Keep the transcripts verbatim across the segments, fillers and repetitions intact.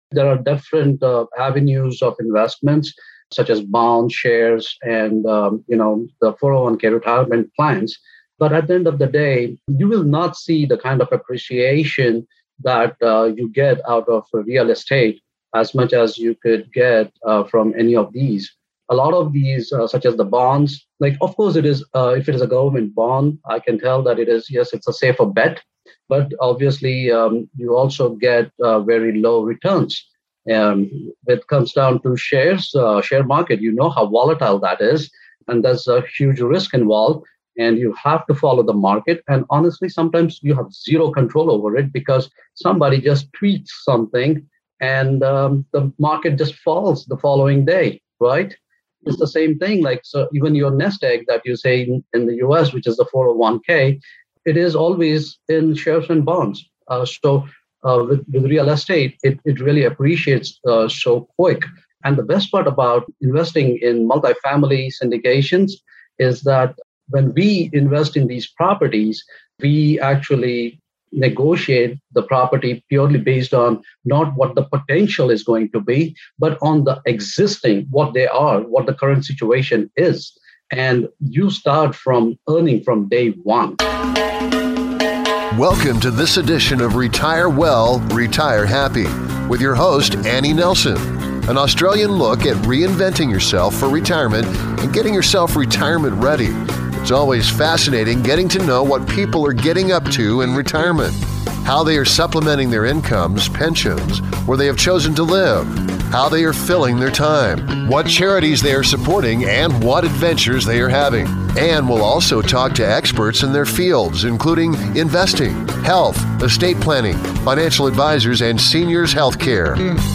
There are different uh, avenues of investments, such as bonds, shares, and um, you know the four oh one k retirement plans. But at the end of the day, you will not see the kind of appreciation that uh, you get out of real estate as much as you could get uh, from any of these. A lot of these, uh, such as the bonds, like of course it is, uh, if it is a government bond, I can tell that it is, yes, it's a safer bet. But obviously, um, you also get uh, very low returns. Um, it comes down to shares, uh, share market. You know how volatile that is, and there's a huge risk involved. And you have to follow the market. And honestly, sometimes you have zero control over it because somebody just tweets something, and um, the market just falls the following day, right? It's the same thing. Like so, even your nest egg that you say in, in the U S, which is the four oh one k, it is always in shares and bonds. Uh, so uh, with, with real estate, it, it really appreciates uh, so quick. And the best part about investing in multifamily syndications is that when we invest in these properties, we actually negotiate the property purely based on not what the potential is going to be, but on the existing, what they are, what the current situation is. And you start from earning from day one. Welcome to this edition of Retire Well, Retire Happy with your host, Annie Nelson. An Australian look at reinventing yourself for retirement and getting yourself retirement ready. It's always fascinating getting to know what people are getting up to in retirement, how they are supplementing their incomes, pensions, where they have chosen to live, how they are filling their time, what charities they are supporting, and what adventures they are having. And we'll also talk to experts in their fields, including investing, health, estate planning, financial advisors, and seniors healthcare.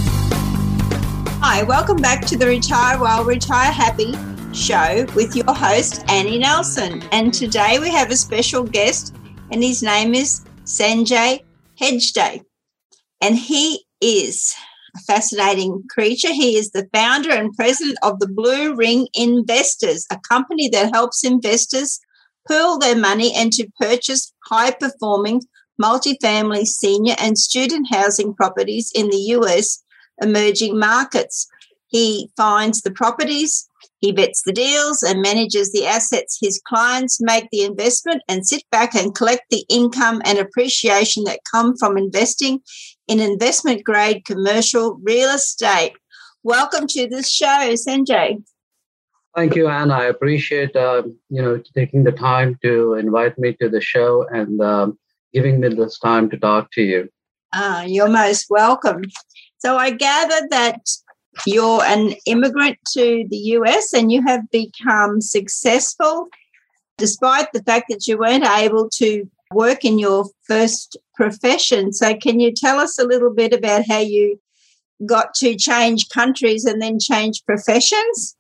Hi, welcome back to the Retire Well, Retire Happy show with your host, Annie Nelson. And today we have a special guest, and his name is Sanjay Hejdeh. And he is a fascinating creature. He is the founder and president of the Blue Ring Investors, a company that helps investors pool their money and to purchase high-performing multifamily senior and student housing properties in the U S emerging markets. He finds the properties, he vets the deals and manages the assets. His clients make the investment and sit back and collect the income and appreciation that come from investing in investment-grade commercial real estate. Welcome to this show, Sanjay. Thank you, Anne. I appreciate uh, you know taking the time to invite me to the show and um, giving me this time to talk to you. Ah, you're most welcome. So I gather that you're an immigrant to the U S and you have become successful despite the fact that you weren't able to work in your first profession. So can you tell us a little bit about how you got to change countries and then change professions?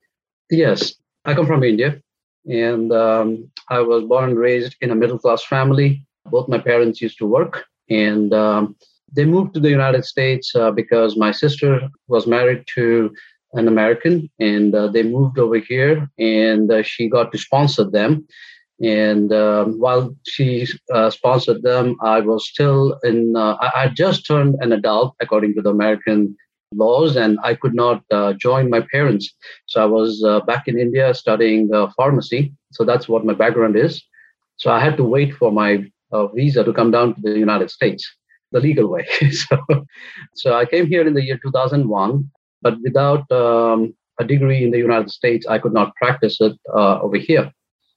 Yes, I come from India, and um, I was born and raised in a middle-class family. Both my parents used to work, and um, they moved to the United States uh, because my sister was married to an American, and uh, they moved over here, and uh, she got to sponsor them. And um, while she uh, sponsored them, I was still in, uh, I, I just turned an adult according to the American laws, and I could not uh, join my parents. So I was uh, back in India studying uh, pharmacy. So that's what my background is. So I had to wait for my uh, visa to come down to the United States the legal way. so, so I came here in the year two thousand one, but without um, a degree in the United States, I could not practice it uh, over here.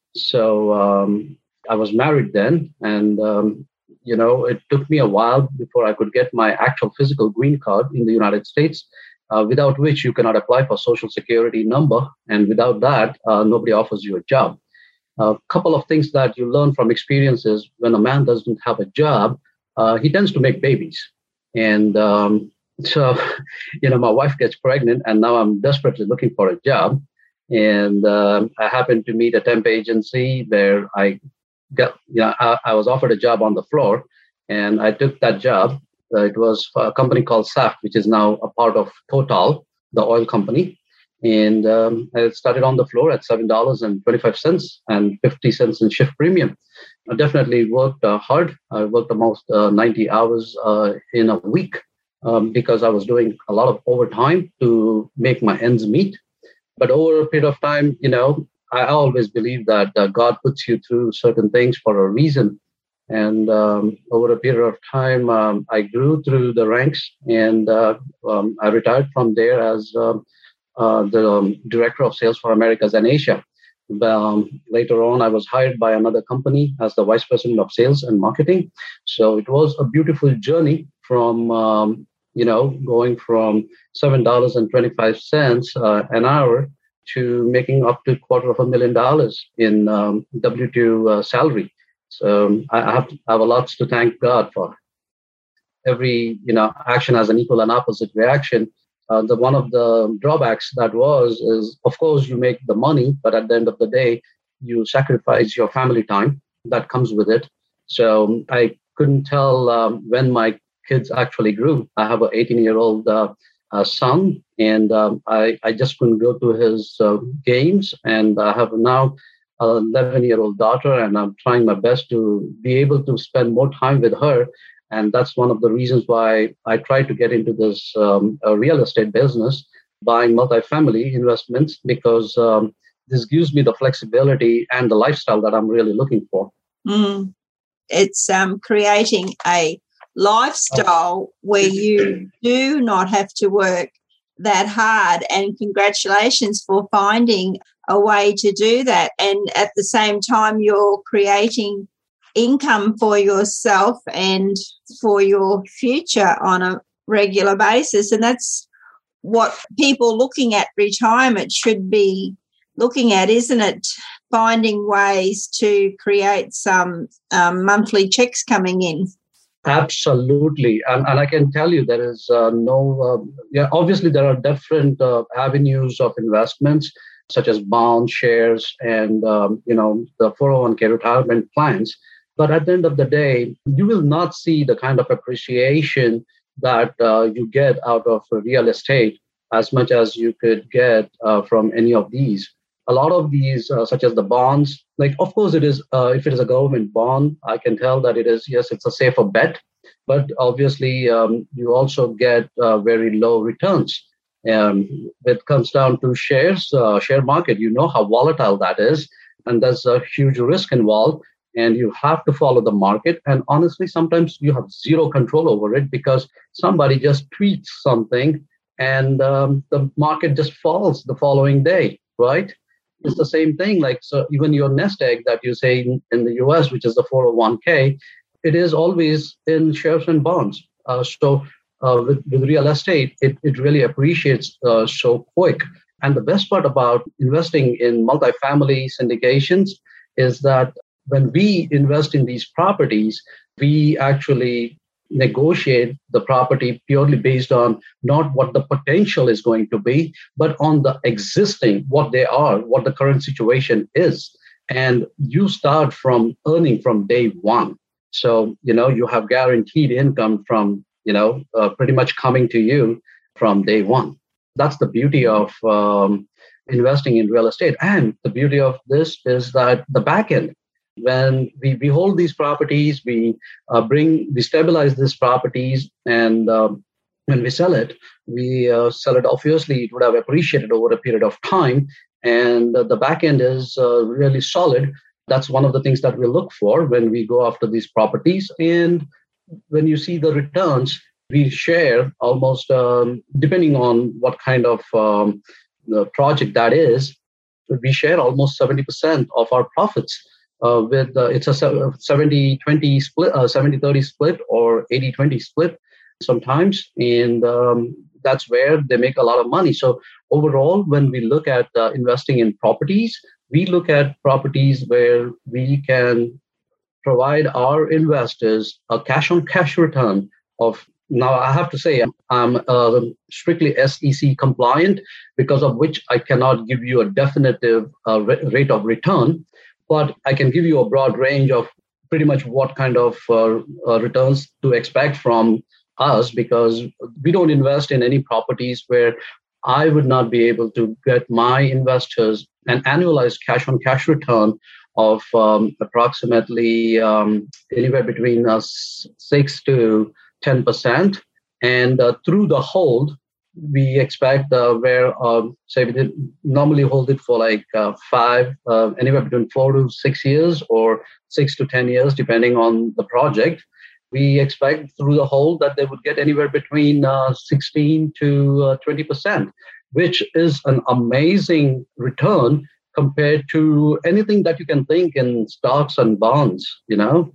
So um, I was married then, and um, you know, it took me a while before I could get my actual physical green card in the United States, uh, without which you cannot apply for Social Security number, and without that, uh, nobody offers you a job. A couple of things that you learn from experiences: when a man doesn't have a job, uh, he tends to make babies, and um, so you know, my wife gets pregnant, and now I'm desperately looking for a job. And uh, I happened to meet a temp agency where I got, you know, I, I was offered a job on the floor, and I took that job. Uh, it was for a company called Saft, which is now a part of Total, the oil company. And um, I started on the floor at seven dollars and twenty-five cents and fifty cents in shift premium. I definitely worked uh, hard. I worked almost uh, ninety hours uh, in a week. um, because I was doing a lot of overtime to make my ends meet. But over a period of time, you know, I always believe that uh, God puts you through certain things for a reason. And um, over a period of time, um, I grew through the ranks, and uh, um, I retired from there as um, uh, the um, director of sales for Americas and Asia. Um, later on, I was hired by another company as the vice president of sales and marketing. So it was a beautiful journey from, um, you know, going from seven dollars and twenty-five cents uh, an hour to making up to a quarter of a million dollars in um, W two uh, salary. So um, I have, I have a lot to thank God for. Every, you know, action has an equal and opposite reaction. Uh, the one of the drawbacks that was is, of course, you make the money, but at the end of the day, you sacrifice your family time that comes with it. So I couldn't tell um, when my kids actually grew. I have an eighteen-year-old uh, uh, son, and um, I, I just couldn't go to his uh, games. And I have now an eleven-year-old daughter, and I'm trying my best to be able to spend more time with her. And that's one of the reasons why I tried to get into this um, uh, real estate business, buying multifamily investments, because um, this gives me the flexibility and the lifestyle that I'm really looking for. Mm. It's um, creating a lifestyle where you do not have to work that hard. And congratulations for finding a way to do that. And at the same time, you're creating income for yourself and for your future on a regular basis. And that's what people looking at retirement should be looking at, isn't it? Finding ways to create some um, monthly checks coming in. Absolutely. And, and I can tell you there is uh, no, uh, yeah, obviously there are different uh, avenues of investments, such as bonds, shares, and, um, you know, the four oh one k retirement plans. But at the end of the day, you will not see the kind of appreciation that uh, you get out of real estate as much as you could get uh, from any of these. A lot of these, uh, such as the bonds, like, of course, it is, uh, if it is a government bond, I can tell that it is, yes, it's a safer bet. But obviously, um, you also get uh, very low returns. Um, it comes down to shares, uh, share market. You know how volatile that is. And there's a huge risk involved. And you have to follow the market. And honestly, sometimes you have zero control over it because somebody just tweets something and um, the market just falls the following day, right? It's the same thing. Like, so even your nest egg that you say in, in the U S, which is the four oh one k, it is always in shares and bonds. Uh, so uh, with, with real estate, it, it really appreciates uh, so quick. And the best part about investing in multifamily syndications is that when we invest in these properties, we actually negotiate the property purely based on not what the potential is going to be, but on the existing, what they are, what the current situation is. And you start from earning from day one. So, you know, you have guaranteed income from, you know, uh, pretty much coming to you from day one. That's the beauty of um, investing in real estate. And the beauty of this is that the back end, when we, we hold these properties, we uh, bring, we stabilize these properties, and uh, when we sell it, we uh, sell it. Obviously, it would have appreciated over a period of time, and uh, the back end is uh, really solid. That's one of the things that we look for when we go after these properties. And when you see the returns, we share almost, um, depending on what kind of um, the project that is, we share almost seventy percent of our profits. Uh, with uh, it's a seventy twenty split, uh, seventy thirty split, or eighty twenty split sometimes. And um, that's where they make a lot of money. So overall, when we look at uh, investing in properties, we look at properties where we can provide our investors a cash on cash return of, now I have to say I'm uh, strictly S E C compliant, because of which I cannot give you a definitive uh, rate of return. But I can give you a broad range of pretty much what kind of uh, uh, returns to expect from us, because we don't invest in any properties where I would not be able to get my investors an annualized cash on cash return of um, approximately um, anywhere between uh, six to ten percent. And uh, through the hold, we expect uh, where, um, say, we did normally hold it for like uh, five, uh, anywhere between four to six years or six to ten years, depending on the project. We expect through the hold that they would get anywhere between uh, sixteen to twenty percent, which is an amazing return compared to anything that you can think in stocks and bonds, you know?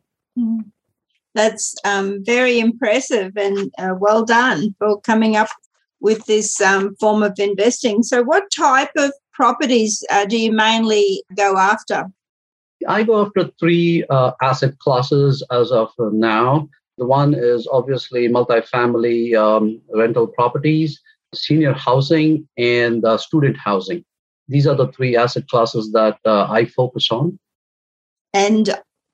That's um, very impressive and uh, well done for coming up with this um, form of investing. So what type of properties uh, do you mainly go after? I go after three uh, asset classes as of now. The one is obviously multifamily um, rental properties, senior housing, and uh, student housing. These are the three asset classes that uh, I focus on. And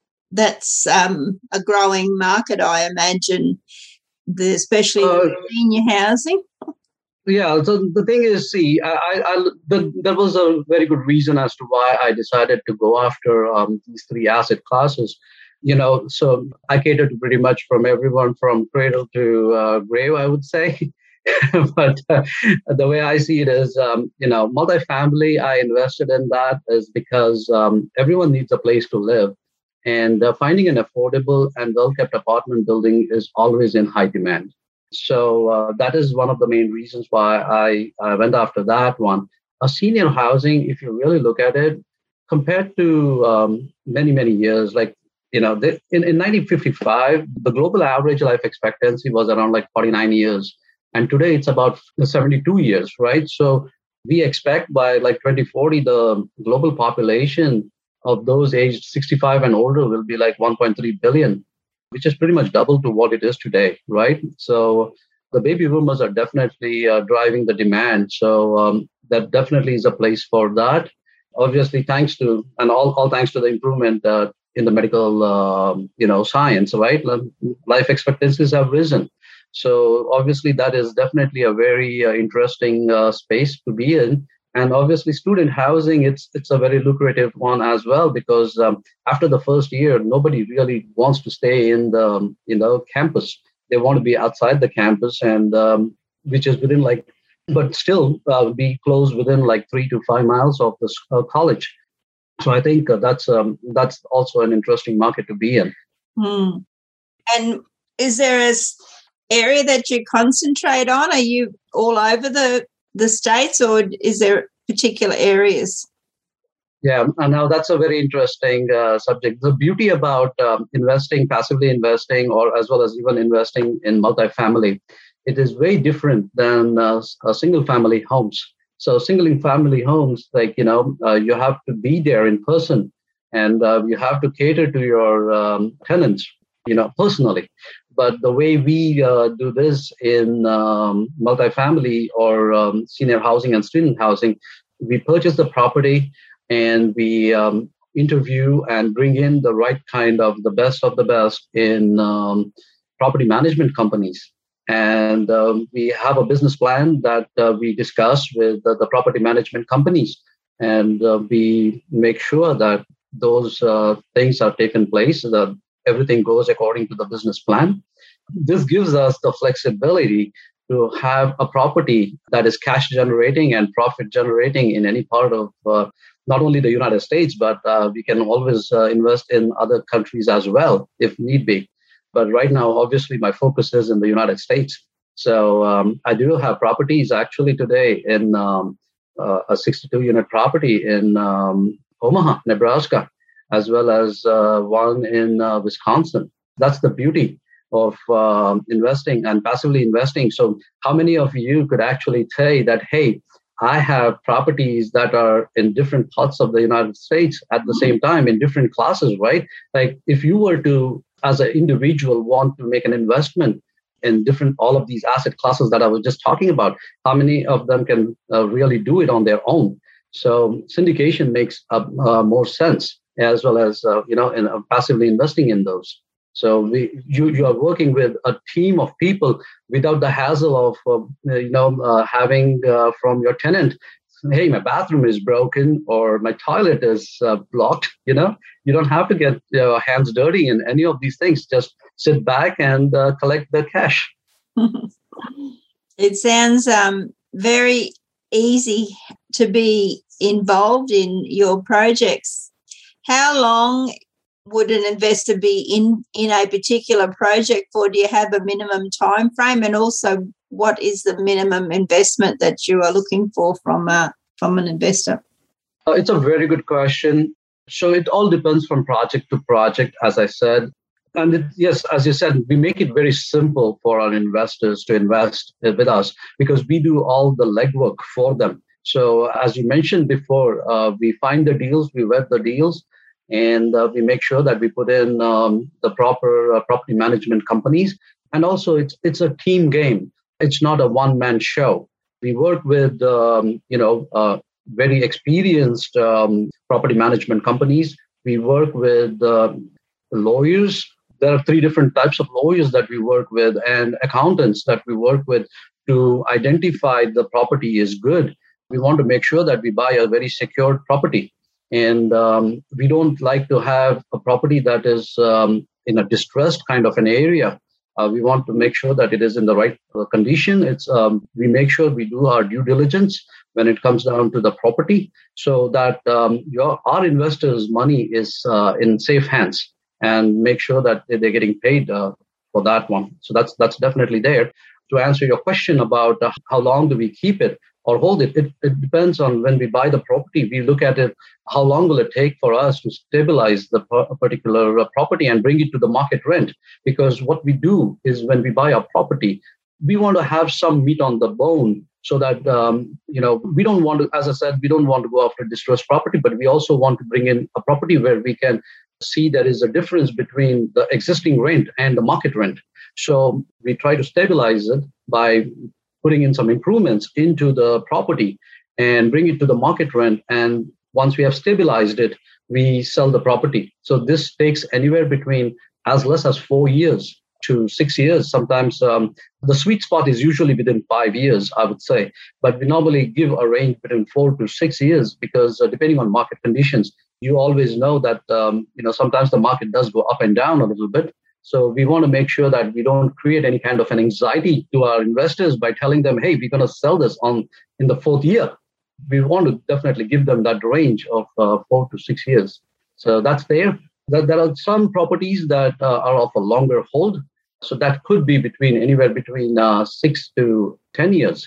that's um, a growing market, I imagine, the, especially uh, senior housing. Yeah, so the thing is, see, I, I, the, there was a very good reason as to why I decided to go after um, these three asset classes. You know, so I cater to pretty much from everyone from cradle to uh, grave, I would say. But uh, the way I see it is, um, you know, multifamily, I invested in that is because um, everyone needs a place to live. And uh, finding an affordable and well-kept apartment building is always in high demand. So uh, that is one of the main reasons why I, I went after that one. A senior housing, if you really look at it, compared to um, many, many years, like, you know, the, in, in nineteen fifty-five, the global average life expectancy was around like forty-nine years. And today it's about seventy-two years, right? So we expect by like twenty forty, the global population of those aged sixty-five and older will be like one point three billion, which is pretty much double to what it is today, right? So the baby boomers are definitely uh, driving the demand. So um, that definitely is a place for that. Obviously, thanks to, and all, all thanks to the improvement uh, in the medical, uh, you know, science, right? Life expectancies have risen. So obviously, that is definitely a very uh, interesting uh, space to be in. And obviously, student housing, it's it's a very lucrative one as well, because um, after the first year, nobody really wants to stay in the you know campus. They want to be outside the campus, and um, which is within like, but still uh, be close within like three to five miles of the uh, college. So I think uh, that's um, that's also an interesting market to be in. Hmm. And is there a area that you concentrate on? Are you all over the the states, or is there particular areas? Yeah, and now that's a very interesting uh, subject. The beauty about um, investing, passively investing, or as well as even investing in multifamily, it is very different than uh, uh, single family homes. So single family homes, like, you know, uh, you have to be there in person, and uh, you have to cater to your um, tenants, you know, personally. But the way we uh, do this in um, multifamily or um, senior housing and student housing, we purchase the property and we um, interview and bring in the right kind of the best of the best in um, property management companies. And um, we have a business plan that uh, we discuss with uh, the property management companies. And uh, we make sure that those uh, things are taken place, that everything goes according to the business plan. This gives us the flexibility to have a property that is cash generating and profit generating in any part of uh, not only the United States, but uh, we can always uh, invest in other countries as well, if need be. But right now, obviously, my focus is in the United States. So um, I do have properties actually today in um, uh, a sixty-two unit property in um, Omaha, Nebraska, as well as uh, one in uh, Wisconsin. That's the beauty of uh, investing and passively investing. So how many of you could actually say that, hey, I have properties that are in different parts of the United States at the same time in different classes, right? Like if you were to, as an individual, want to make an investment in different, all of these asset classes that I was just talking about, how many of them can uh, really do it on their own? So syndication makes uh, uh, more sense, as well as, uh, you know, in uh, passively investing in those. So we, you, you are working with a team of people without the hassle of, uh, you know, uh, having uh, from your tenant, hey, my bathroom is broken or my toilet is uh, blocked. You know, you don't have to get your hands dirty in any of these things. Just sit back and uh, collect the cash. It sounds um, very easy to be involved in your projects. How long would an investor be in, in a particular project for? Do you have a minimum time frame? And also, what is the minimum investment that you are looking for from a, from an investor? Uh, it's a very good question. So it all depends from project to project, as I said. And it, yes, as you said, we make it very simple for our investors to invest with us because we do all the legwork for them. So as you mentioned before, uh, we find the deals, we vet the deals, and uh, we make sure that we put in um, the proper uh, property management companies. And also, it's it's a team game. It's not a one-man show. We work with um, you know uh, very experienced um, property management companies. We work with uh, lawyers. There are three different types of lawyers that we work with and accountants that we work with to identify the property is good. We want to make sure that we buy a very secured property. And um, we don't like to have a property that is um, in a distressed kind of an area. Uh, we want to make sure that it is in the right uh, condition. It's um, we make sure we do our due diligence when it comes down to the property so that um, your our investors' money is uh, in safe hands, and make sure that they're getting paid uh, for that one. So that's that's definitely there. To answer your question about uh, how long do we keep it or hold it, it, it depends on when we buy the property. We look at it, how long will it take for us to stabilize the particular uh, property and bring it to the market rent? Because what we do is when we buy a property, we want to have some meat on the bone so that, um, you know, we don't want to, as I said, we don't want to go after distressed property, but we also want to bring in a property where we can see there is a difference between the existing rent and the market rent. So we try to stabilize it by putting in some improvements into the property and bring it to the market rent. And once we have stabilized it, we sell the property. So this takes anywhere between as less as four years to six years. Sometimes um, the sweet spot is usually within five years, I would say. But we normally give a range between four to six years because uh, depending on market conditions, you always know that um, you know sometimes the market does go up and down a little bit. So we want to make sure that we don't create any kind of an anxiety to our investors by telling them, hey, we're going to sell this on in the fourth year. We want to definitely give them that range of uh, four to six years. So that's there. There are some properties that uh, are of a longer hold. So that could be between anywhere between uh, six to ten years.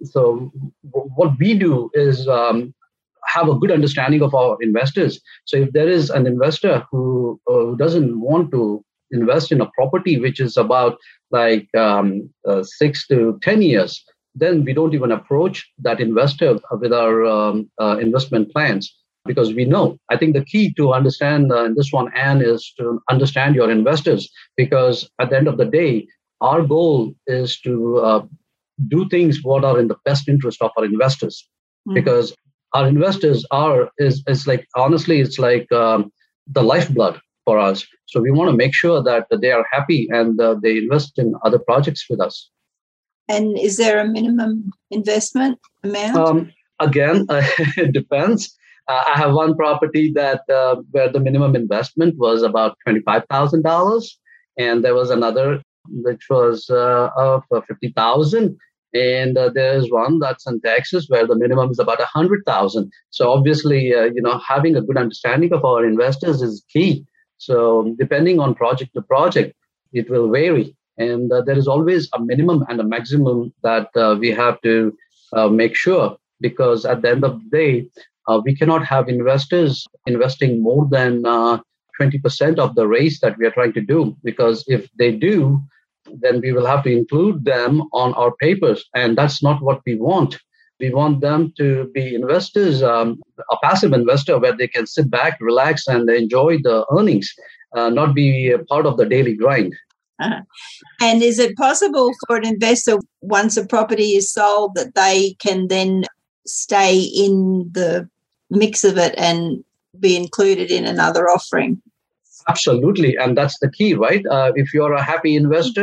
So w- what we do is um, have a good understanding of our investors. So if there is an investor who uh, doesn't want to invest in a property which is about like um, uh, six to ten years, then we don't even approach that investor with our um, uh, investment plans because we know. I think the key to understand uh, this one, Anne, is to understand your investors because at the end of the day, our goal is to uh, do things what are in the best interest of our investors mm-hmm. because our investors are is is like honestly, it's like um, the lifeblood for us. So we want to make sure that they are happy and uh, they invest in other projects with us. And is there a minimum investment amount? Um, again, uh, it depends. Uh, I have one property that uh, where the minimum investment was about twenty-five thousand dollars, and there was another which was uh, of fifty thousand dollars. And uh, there's one that's in Texas where the minimum is about one hundred thousand dollars. So obviously, uh, you know, having a good understanding of our investors is key. So depending on project to project, it will vary. And uh, there is always a minimum and a maximum that uh, we have to uh, make sure, because at the end of the day, uh, we cannot have investors investing more than uh, twenty percent of the raise that we are trying to do. Because if they do, then we will have to include them on our papers. And that's not what we want. We want them to be investors, um, a passive investor where they can sit back, relax, and enjoy the earnings, uh, not be a part of the daily grind. Uh-huh. And is it possible for an investor, once a property is sold, that they can then stay in the mix of it and be included in another offering? Absolutely. And that's the key, right? Uh, if you're a happy investor,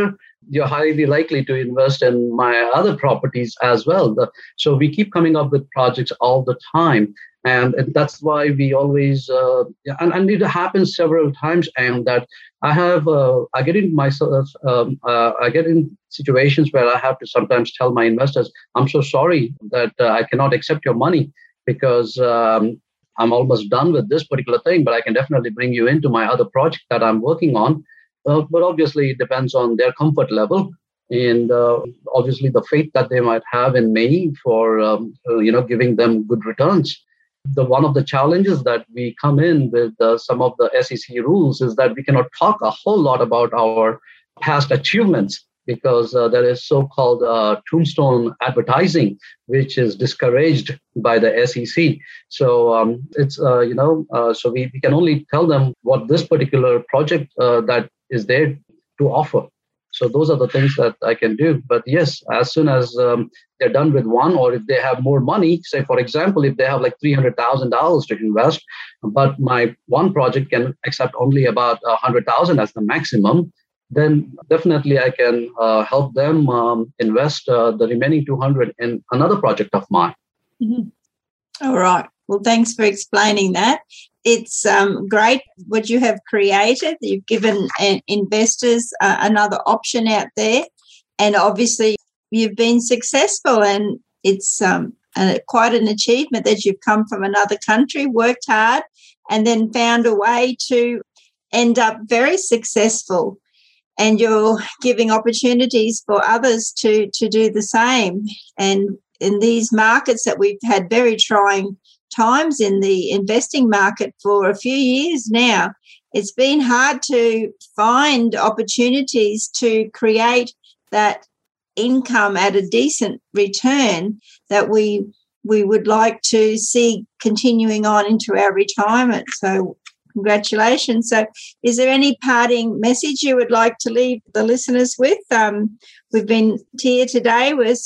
you're highly likely to invest in my other properties as well. The, so we keep coming up with projects all the time. And that's why we always, uh, and, and it happens several times, and that I have, uh, I get in myself, um, uh, I get in situations where I have to sometimes tell my investors, I'm so sorry that uh, I cannot accept your money because um, I'm almost done with this particular thing, but I can definitely bring you into my other project that I'm working on. Uh, but obviously, it depends on their comfort level and uh, obviously the faith that they might have in me for, um, uh, you know, giving them good returns. The one of the challenges that we come in with uh, some of the S E C rules is that we cannot talk a whole lot about our past achievements because uh, there is so-called uh, tombstone advertising, which is discouraged by the S E C. So um, it's, uh, you know, uh, so we, we can only tell them what this particular project uh, that is there to offer. So those are the things that I can do. But yes, as soon as um, they're done with one, or if they have more money, say, for example, if they have like three hundred thousand dollars to invest, but my one project can accept only about one hundred thousand dollars as the maximum, then definitely I can uh, help them um, invest uh, the remaining two hundred in another project of mine. Mm-hmm. All right. Well, thanks for explaining that. It's um, great what you have created. You've given uh, investors uh, another option out there. And obviously, you've been successful. And it's um, a, quite an achievement that you've come from another country, worked hard, and then found a way to end up very successful. And you're giving opportunities for others to, to do the same. And in these markets that we've had very trying times in the investing market for a few years now, it's been hard to find opportunities to create that income at a decent return that we we would like to see continuing on into our retirement. So congratulations. So is there any parting message you would like to leave the listeners with? Um, we've been here today with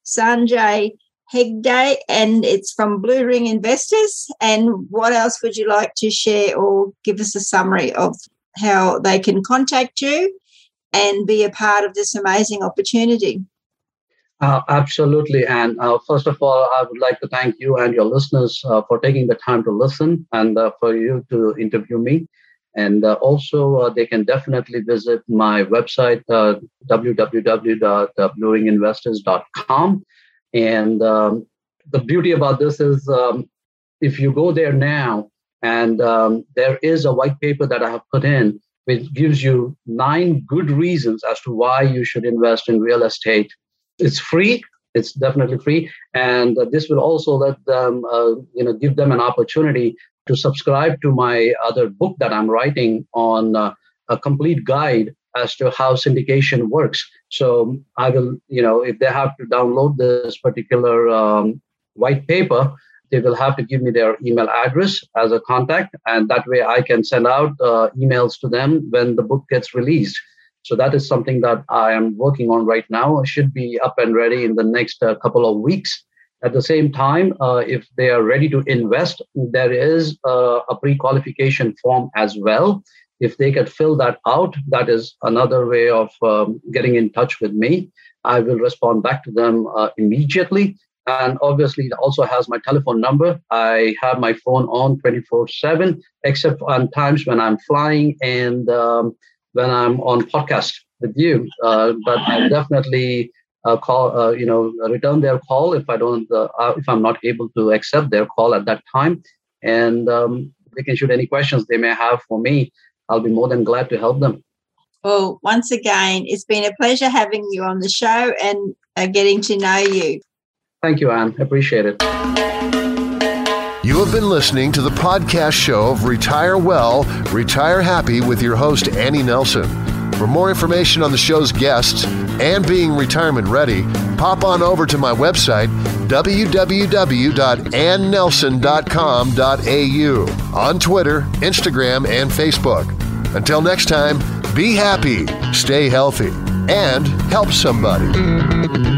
Sanjay Hegde, and it's from Blue Ring Investors. And what else would you like to share or give us a summary of how they can contact you and be a part of this amazing opportunity? Uh, absolutely. And uh, first of all, I would like to thank you and your listeners uh, for taking the time to listen and uh, for you to interview me. And uh, also, uh, they can definitely visit my website, uh, w w w dot blue ring investors dot com. And um, the beauty about this is um, if you go there now, and um, there is a white paper that I have put in, which gives you nine good reasons as to why you should invest in real estate. It's free. It's definitely free. And uh, this will also let them, uh, you know, give them an opportunity to subscribe to my other book that I'm writing on uh, a complete guide as to how syndication works. So I will, you know, if they have to download this particular um, white paper, they will have to give me their email address as a contact. And that way I can send out uh, emails to them when the book gets released. So that is something that I am working on right now. I should be up and ready in the next uh, couple of weeks. At the same time, uh, if they are ready to invest, there is uh, a pre-qualification form as well. If they can fill that out, that is another way of um, getting in touch with me. I will respond back to them uh, immediately. And obviously, it also has my telephone number. I have my phone on twenty-four seven, except on times when I'm flying and um, when I'm on podcast with you. Uh, but I'll definitely uh, call, uh, you know, return their call if I don't, uh, if I'm not able to accept their call at that time. And um, they can shoot any questions they may have for me. I'll be more than glad to help them. Well, once again, it's been a pleasure having you on the show and uh, getting to know you. Thank you, Anne. Appreciate it. You have been listening to the podcast show of Retire Well, Retire Happy with your host, Annie Nelson. For more information on the show's guests and being retirement ready, pop on over to my website, w w w dot ann nelson dot com dot a u, on Twitter, Instagram, and Facebook. Until next time, be happy, stay healthy, and help somebody.